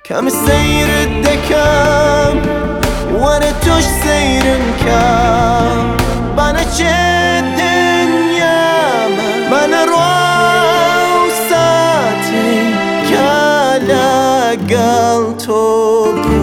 كم سير الدكام وانا توش سير كام بنا الدنيا بنا روساتي كالا قلتو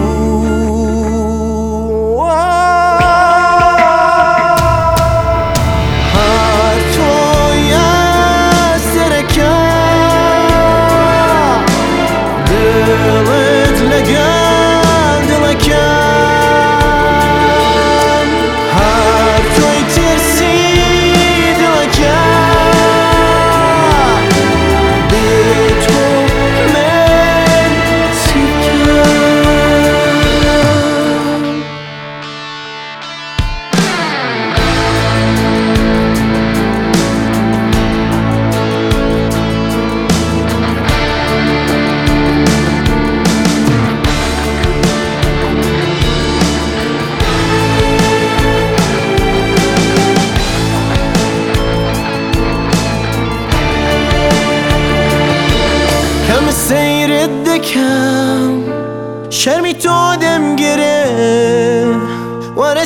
كم سير الدكام شرمي تودم قره وانا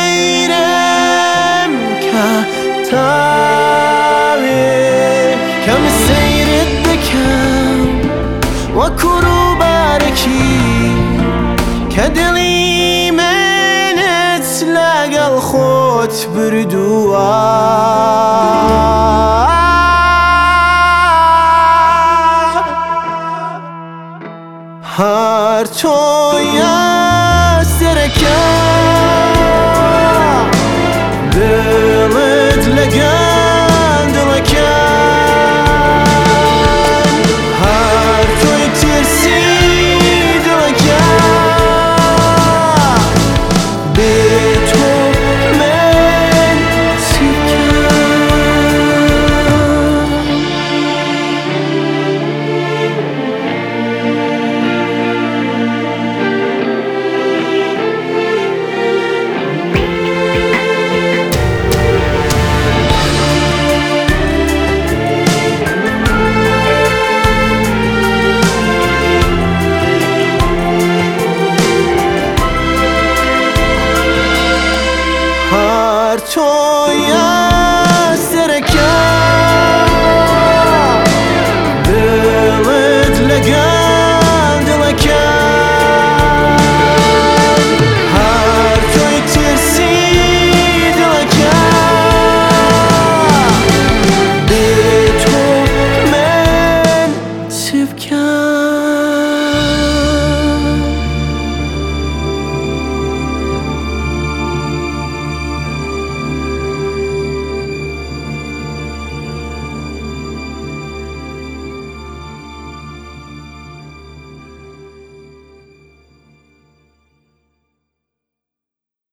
سيرم كتابي كم سير الدكام وكرو باركي كدلي من تلاقى الخوت بردوها هر توی سرکم دلت لگن دلکن هر توی ترسی دلکن به تو من هر توی سرکم دلت لگن دلکن هر توی ترسی دلکن به تو من تبکن